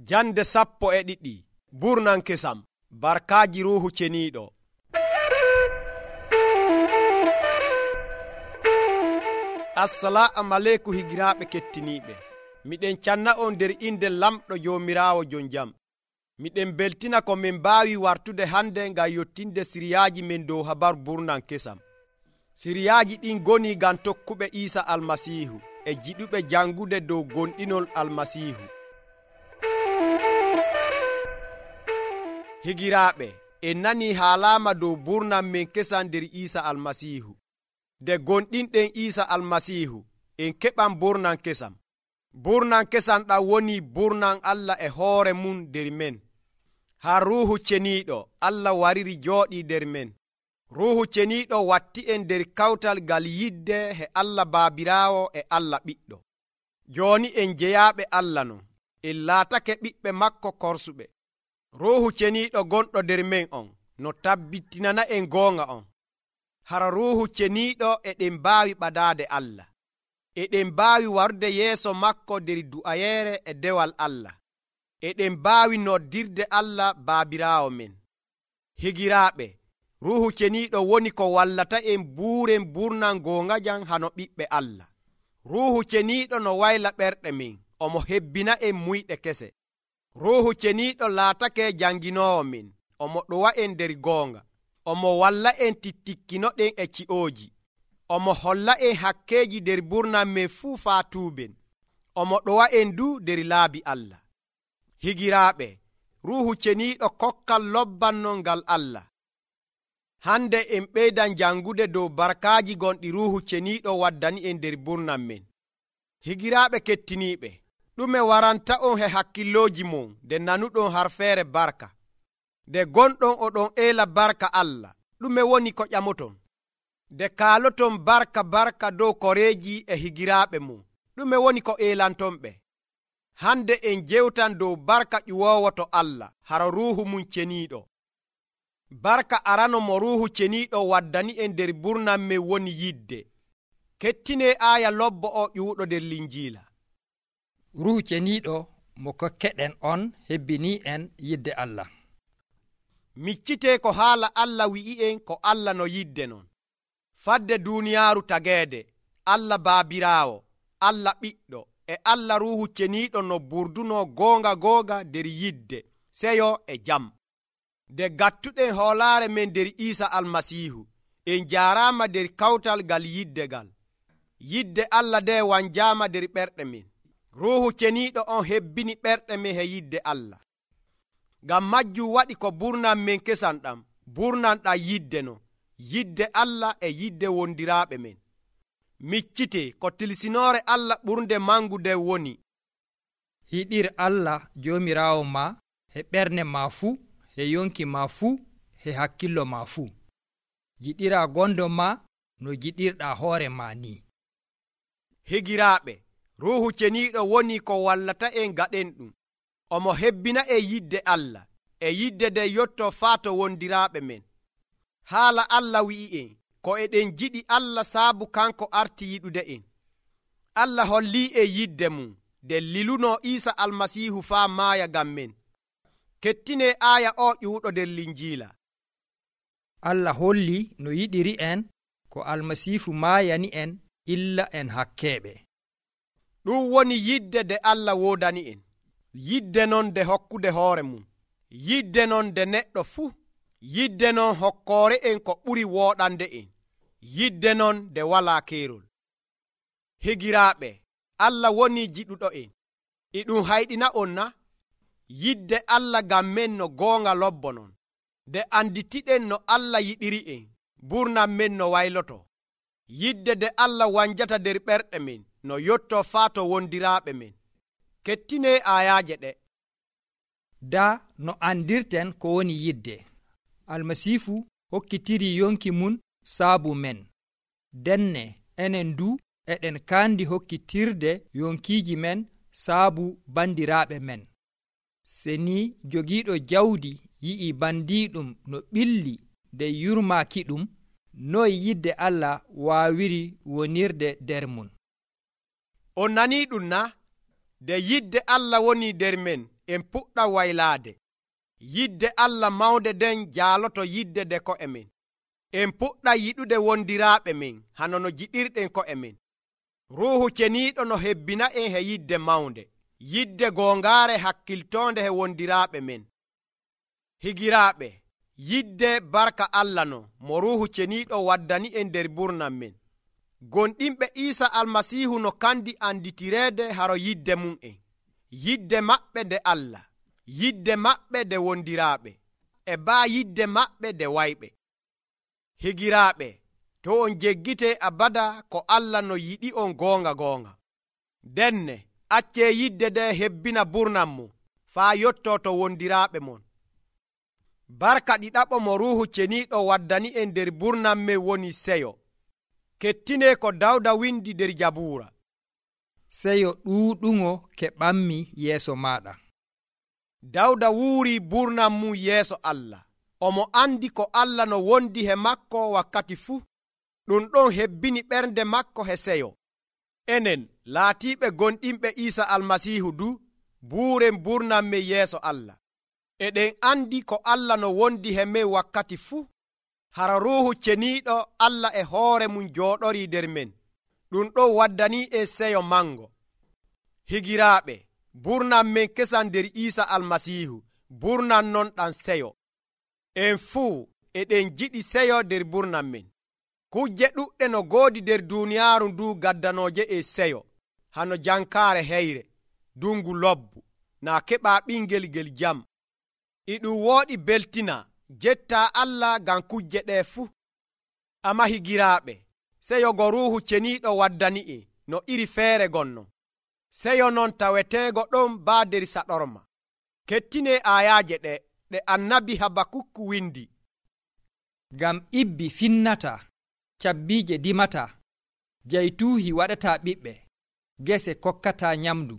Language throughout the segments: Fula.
Jande 12 Burnan kesam barkaaji ruhu ceniiɗo. Assalamu aleykum higiraaɓe kettiniiɓe. Miɗen canna on nder inde lamɗo joomiraawo jon jam. Miɗen beltina ko min mbaawi wartude hande ngam yottinde siriyaaji men dow habar burnan kesam. Siriyaaji ɗin goni ngam tokkuɓe Iisa almasiihu e jiɗuɓe jangude dow gonɗinol almasiihu. Higiraaɓe, en nani haalama dow burnan men kesam nder Iisa almasiihu. De gonɗinɗen Iisa almasiihu en keɓan burnan kesam. Burnan kesam ɗam woni burnan Allah e hoore mum nder men. Har ruhu ceniiɗo Allah wariri jooɗi nder men. Ruhu ceniiɗo watti en nder kawtal ngal yidde he Allah Baabiraawo e Allah Ɓiɗɗo. Jooni en jeyaaɓe Allah non, en laatake ɓiɓɓe makko korsuɓe. Ruhu ceniiɗo gonɗo nder men on no tabbitinana en goonga on. Hara ruhu ceniiɗo eɗen mbaawi ɓadaade Allah. Eɗen mbaawi warde yeeso makko nder du'ayeere e dewal Allah. Eɗen mbaawi noddirde Allah Baabiraawo men. Higiraaɓe, ruhu ceniiɗo woni ko wallata en buuren burnan goongajam hano ɓiɓɓe Allah. Ruhu ceniiɗo no wayla ɓerɗe men, omo hebbina en muyɗe kese. Ruhu ceniiɗo laatake janginoowo men, omo ɗowa en nder goonga. Omo walla en tittikkinoɗen e ci'ooji. Omo holla en hakkeeji nder burnan men fuu faa tuuben. Omo ɗowa en du nder laabi Allah. Higiraaɓe, ruhu ceniiɗo kokkal lobbannol ngal Allah. Hande en ɓeydan jangude dow barkaaji gonɗi ruhu ceniiɗo waddani en nder burnan men. Higiraaɓe kettiniiɓe, ɗume waranta on he hakkillooji mon nde nanuɗon har feere barka. De gonɗon oɗon eela barka Allah, ɗume woni ko ƴamoton? De kaaloton barka dow koreeji e higiraaɓe mum, ɗume woni ko eelanton ɓe? Hande en jewtan dow barka ƴuwoowo to Allah hara ruhu mum ceniiɗo. Barka arano mo ruhu ceniiɗo waddani en nder burnan men woni yidde. Kettine aaya lobbo o ƴuuɗo nder Linjiila. Ruhu ceniiɗo mo kokkeɗen on hebbini en yidde Allah. Miccite ko haala Allah wi'i en ko Allah no yidde non. Fadde duuniyaaru tageede, Allah Baabiraawo, Allah Ɓiɗɗo e Allah ruhu ceniiɗo no burduno goonga nder yidde, seyo e jam. De gattuɗen hoolaare men nder Iisa almasiihu, en jaaraama nder kawtal ngal yiddegal. Yidde Allah nde wanjaama nder ɓerɗe men. Ruhu ceniiɗo on hebbini ɓerɗe men he yidde Allah. Ngam majjum waɗi ko burnan men kesam ɗam, burnan ɗam yidde no, yidde Allah e yidde wondiraaɓe men. Miccite ko tilsinoore Allah ɓurnde mangu nde woni. Yiɗir Allah joomiraawo ma he ɓernde ma fuu, he yonki ma fuu, he hakkillo ma fuu. Jiɗira gondo ma no jiɗirɗa hoore ma ni. Higiraaɓe, ruhu ceniiɗo woni ko wallata en gaɗen ɗum. Omo hebbina e yidde Allah, e yidde nde yotto faa to wondiraaɓe men. Haala Allah wi'i en ko eɗen jiɗi Allah saabu kanko arti yiɗude en. Allah holli e yidde mum nde liluno Iisa almasiihu faa maaya ngam men. Kettine aaya o ƴuuɗo nder Linjiila. Allah holli no yiɗiri en ko almasiihu maayani en illa en hakkeeɓe. Ɗum woni yidde nde Allah woodani en. Yidde non nde hokkude hoore mum. Yidde non nde neɗɗo fuu. Yidde non hokkoore en ko ɓuri wooɗande en. Yidde non nde walaa keerol. Higiraaɓe, Allah woni jiɗuɗo en. E ɗum hayɗina on na? Yidde Allah ngam men no goonga lobbo non. Nde anditiɗen no Allah yiɗiri en, burnan men no wayloto. Yidde nde Allah wanjata nder ɓerɗe men no yotto faa to wondiraaɓe men. Kettine aayaaje ɗe. Da no andirten ko woni yidde. Almasiifu hokkitiri yonki mun saabu men. Denne enen du eɗen kandi hokkitirde yonkiiji men saabu bandiraaɓe men. Seni jogiiɗo jawdi yi'i bandiiɗum no ɓilli nde yurmaaki ɗum, noy yidde Allah waawiri wonirde nder mun. On nanii ɗum na? De yidde Allah woni nder men en puɗɗa waylaade. Yidde Allah mawnde den jaaloto yidde de ko'e men. En puɗɗa yiɗude wondiraaɓe men hano no jiɗirɗen ko'e men. Ruuhu ceniiɗo no hebbina en he yidde mawnde, yidde goongaare hakkiltoonde he wondiraaɓe men. Higiraaɓe, yidde barka Allah no mo ruuhu ceniiɗo waddani en nder burnam men. Gonɗinɓe Iisa Almasiihu no kandi anditireede haro yidde mum en, yidde maɓɓe nde Allah, yidde maɓɓe nde wondiraaɓe, e baa yidde maɓɓe nde wayɓe. Higiraaɓe, to on jeggite abada ko Allah no yiɗi on goonga. Denne accee yidde nde hebbina burnam mum faa yotto to wondiraaɓe mon. Barka ɗiɗaɓo mo ruuhu ceniiɗo waddani en nder burnam men woni seyo. Kettine ko Dawda windi nder Jabuura. Seyo ɗuuɗuŋo keɓanmi yeeso maɗa. Dawda wuuri burnam mum yeeso Allah. Omo andi ko Allah no wondi he makko wakkati fuu. Ɗum ɗon hebbini ɓernde makko he seyo. Enen laatiiɓe gonɗinɓe Iisa Almasiihu du buuren burnam men yeeso Allah. Eɗen andi ko Allah no wondi he men wakkati fuu. Hara ruuhu ceniiɗo Allah e hoore mum jooɗori nder men. Ɗum ɗon waddani e seyo mango. Higiraaɓe, burnam men kesan nder Iisa Almasiihu, burnam non ɗan seyo. En fuu eɗen jiɗi seyo nder burnam men. Kujje ɗuɗɗe no goodi nder duuniyaaru ndu gaddanooje e seyo, hano jankaare heyre, dungu lobbu, na keɓa ɓingel gel jam. Iɗum wooɗi beltina, jetta Allah ngam kujje ɗe fuu. Ama higiraaɓe, seyo go ruuhu ceniiɗo waddani e no iri feere gonno. Seyo non taweteego ɗon baa nder saɗorma. Kettine ayaaje ɗe annabi Habakukku windi. Ngam ibbi finnata, cabbiije dimata, jaytuuhi waɗata ɓiɓɓe, gese kokkata nyamdu,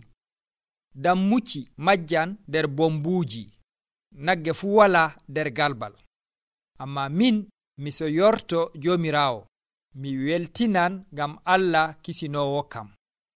dammuci majjan nder bombuuji, nagge fuu wala nder galbal. Amma min mi so yorto Joomiraawo, mi weltinan ngam Allah kisinoowo kam.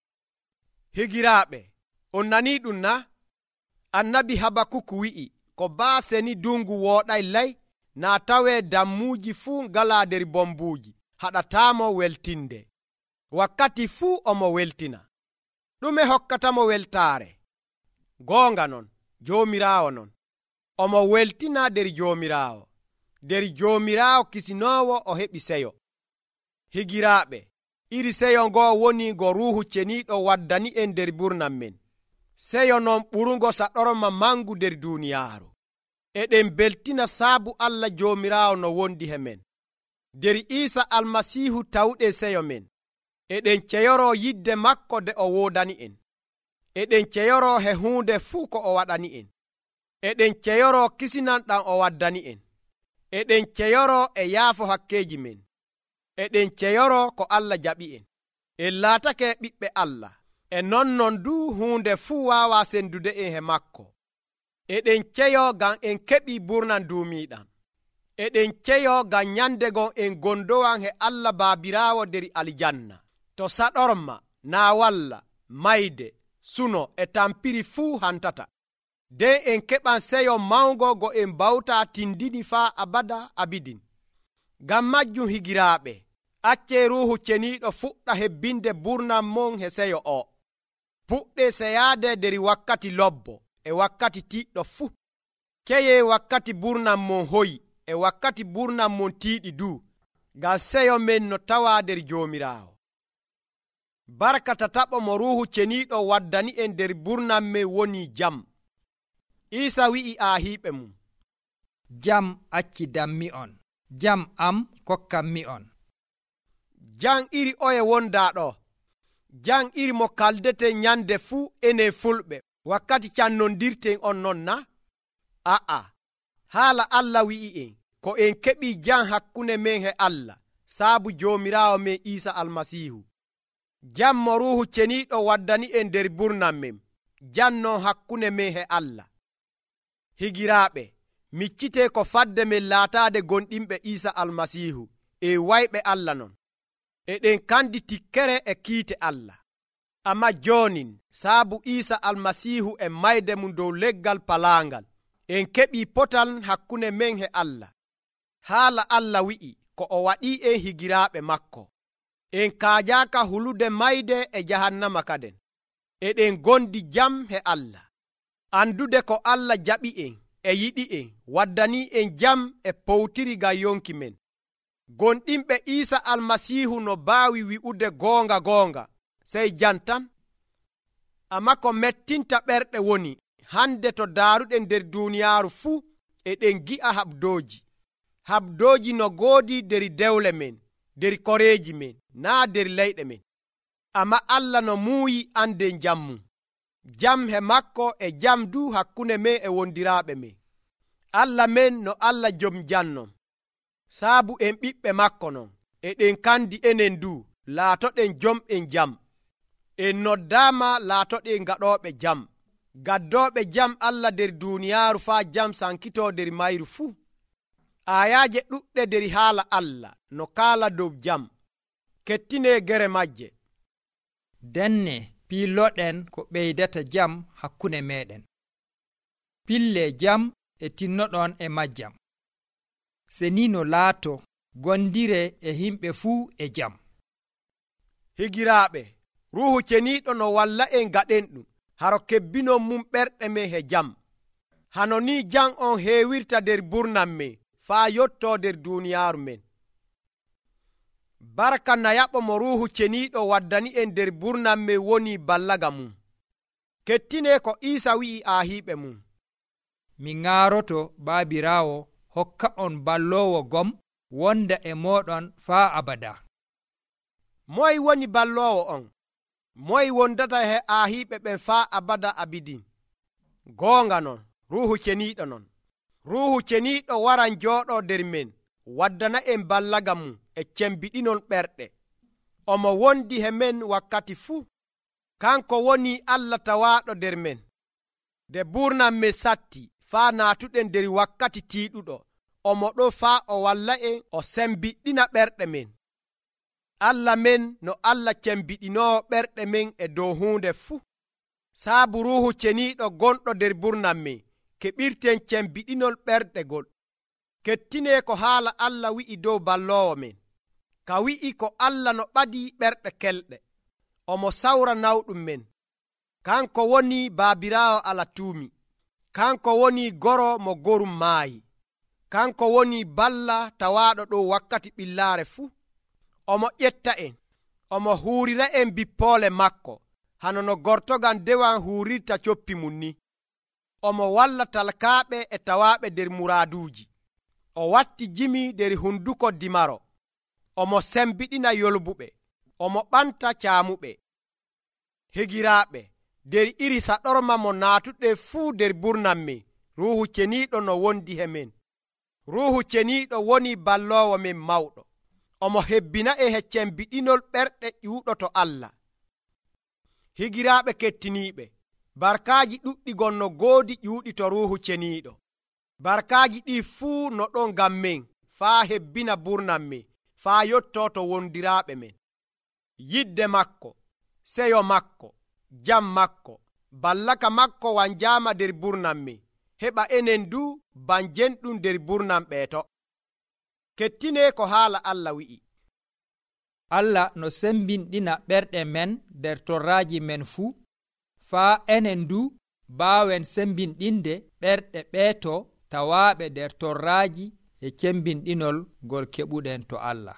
Higiraaɓe, on nanii ɗum na? Annabi Habakukku wi'i ko baaseni dungu wooɗay lay na tawee dammuuji fuu ngala nder bombuuji haɗataamo weltinde. Wakkati fuu omo weltina. Ɗume hokkatamo weltaare? Goonga non, Joomiraawo non. Omo weltina nder Joomiraawo. Nder Joomiraawo kisinoowo o heɓi seyo. Higiraaɓe, iri seyo ngo woni go ruuhu ceniiɗo waddani en nder burnam men. Seyo non ɓurungo saɗorma mangu nder duuniyaaru. Eɗen beltina saabu Allah Joomiraawo no wondi he men. Nder Iisa Almasiihu tawɗe seyo men. Eɗen ceyoro yidde makko de o woodani en. Eɗen ceyoro he huunde fuu ko o waɗani en. Eɗen ceyoro kisinan ɗam o waddani en. Eɗen ceyoro e yaafo hakkeji men. Eɗen ceyoro ko Allah jaɓi en. En laatake ɓiɓɓe Allah. E nonnon du huunde fuu waawa sendude en he makko. Eɗen ceyo ngam en keɓi burnan duumiiɗam. Eɗen ceyo ngam nyande gon en gondowan he Allah Baabiraawo nder aljanna. To saɗorma, naa walla, mayde, suno e tampiri fuu hantata. Den en keɓan seyo mawngo go en bawta tindini faa abada abidin. Ngam majjum higiraaɓe, acce ruuhu ceniiɗo fuɗɗa hebbinde burnam mon he seyo o. Puɗɗe seyaade nder wakkati lobbo e wakkati tiiɗɗo fuu. Keye wakkati burnam mon hoyi e wakkati burnam mon tiiɗi du, ngam seyo men no tawa nder Joomiraawo. Barka tataɓo mo ruuhu ceniiɗo waddani en nder burnam men woni jam. Iisa wi'i aahiiɓe mum, jam acci dammi on, jam am kokkanmi on. Jam iri oye wonda ɗo. Jam iri mo kaldeten nyande fuu enen fulɓe wakkati cannondirten on non na? A'a, haala Allah wi'i en ko en keɓi jam hakkunde men he Allah saabu Joomiraawo men Iisa Almasiihu. Jam mo ruuhu ceniiɗo waddani en nder burnam men, jam non hakkunde men he Allah. Higiraaɓe, miccite ko fadde men laataade gonɗinɓe Iisa Almasiihu e wayɓe Allah non. Eɗen kandi tikkere e kiite Allah. amma jonin saabu Isa almasihu e mayde mum dow leggal palangal en keɓi potal hakkunde men e Allah. Haala Allah wi'i ko o waɗi en higiraaɓe makko. En kaajaka hulude mayde e jahannama kaden. Eɗen gondi jam he Allah. Andude ko Allah jaɓi en e yiɗi en waddani en jam e powtiri ga yonki men. Gonɗinɓe Isa almasihu no baawi wi'ude goonga sey jantan. Amma ko mettinta ɓerɗe woni hande to daaruɗen nder duniyaaru fuu eɗen gi'a habdooji no goodi der dewle men, der koreeji men, naa der leyɗe men. Amma Allah no muuyi anden jammu. Jam he makko e jam du hakkunde men e wondiraaɓe men. Allah men no Allah jom jannom. Saabu en ɓiɓɓe makko non, eɗen kandi enen du laatoɗen jom'en jam. En noddaama laatoɗen gaɗooɓe jam. Gaddooɓe jam Allah der duniyaaru faa jam sankito der mayru fuu. Ayaaje ɗuɗɗe der haala Allah no kaala dow jam. Kettine gere majje. Denne piiloɗen ko ɓeydata jam hakkunde meɗen. Pille jam e tinnoɗon e majjam. Seni no laato gondire e himɓe fuu e jam. Higiraaɓe, ruhu ceniiɗo no walla en gaɗen ɗum haro kebbinon mum ɓerɗe men he jam. Hano ni jam on heewirta der burnam men faa yotto der duniyaaru men. Barka nayaɓo mo ruhu ceniiɗo waddani en der burnam men woni ballaga mum. Kettine ko Isa wi'i aahiɓe mum. Mi ŋaaroto baabiraawo hokka on ballowo gom wonda e moɗon faa abada. Moy woni ballowo on? Moy wondata he aahiɓe ɓen faa abada abidin? Goonga non, ruhu ceniiɗo non. Ruhu ceniiɗo waran jooɗo der men waddana en ballaga mum e cembiɗinol ɓerɗe. Omo wondi he men wakkati fuu. Kanko woni Allah tawaaɗo der men. De burnam men satti faa naatuɗen der wakkati tiiɗuɗo, omo ɗo faa o walla en o sembiɗɗina ɓerɗe men. Allah men no Allah cembiɗinoo ɓerɗe men e dow huunde fuu. Saabu ruhu ceniiɗo gonɗo der burnam men keɓirten cembiɗinol ɓerɗegol. Kettine ko haala Allah wi'i dow ballowo men. Ka wi'i ko Allah no ɓadi ɓerɗe kelɗe. Omo sawra nawɗum men. Kanko woni baabiraawo Allah tuumi. Kanko woni goro mo gorum maayi. Kanko woni balla tawaaɗo dow wakkati ɓillaare fuu. Omo ƴetta en. Omo huurira en bippoole makko hano no gortogal dewan huurirta coppi mum ni. Omo walla talkaaɓe e tawaaɓe der muraaduuji. O watti jimi der hunduko dimaro. Omo sembiɗina yolbuɓe. Omo ɓanta caamuɓe. Higiraaɓe, der iri saɗorma mo naatuɗe fuu der burnam men, ruhu ceniiɗo no wondi he men. Ruhu ceniiɗo woni ballowo men mawɗo. Omo hebbina e he cembiɗinol ɓerɗe ƴuuɗoto Allah. Higiraaɓe kettiniiɓe, barkaaji ɗuɗɗi gonno goodi ƴuuɗi to ruhu ceniiɗo. Barkaaji ɗi fuu no ɗon ngam men faa hebbina burnam men faa yotto to wondiraaɓe men. Yidde makko, seyo makko, jam makko, ballaka makko wanjaama der burnam men, heɓa enen du banjenɗum der burnam ɓeeto. Kettine ko haala Allah wi'i. Allah no sembinɗina ɓerɗe men der torraaji men fuu, faa enen du baawen sembinɗinde ɓerɗe ɓeeto tawaaɓe der torraaji e cembinɗinol gol keɓuɗen to Allah.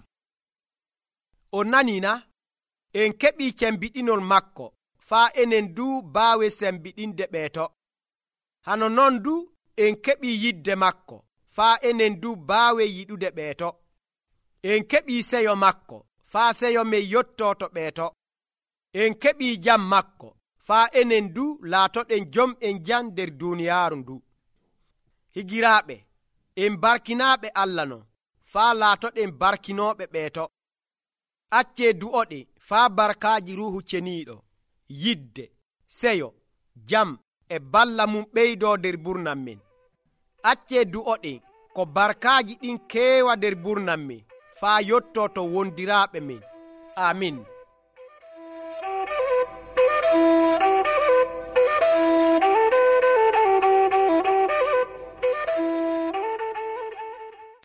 O nanina, en keɓi cembiɗinol makko, faa enen du baawe sembiɗinde ɓeeto. Hano non du en keɓi yidde makko, faa enen du baawe yiɗude ɓeeto. En keɓi seyo makko, faa seyo men yottoto ɓeeto. En keɓi jam makko, faa enen du laatoɗen jom'en jam der duniyaaru ndu. Higiraaɓe, en barkinaaɓe Allah no, faa laatoɗen barkinooɓe ɓeeto. Accee du'oɗe faa barkaaji ruhu ceniiɗo, yidde, seyo, jam e balla mum ɓeydoo der burnam men. Accee du'oɗe ko barkaaji ɗin keewa der burnam men faa yottoo to wondiraaɓe men. Amin.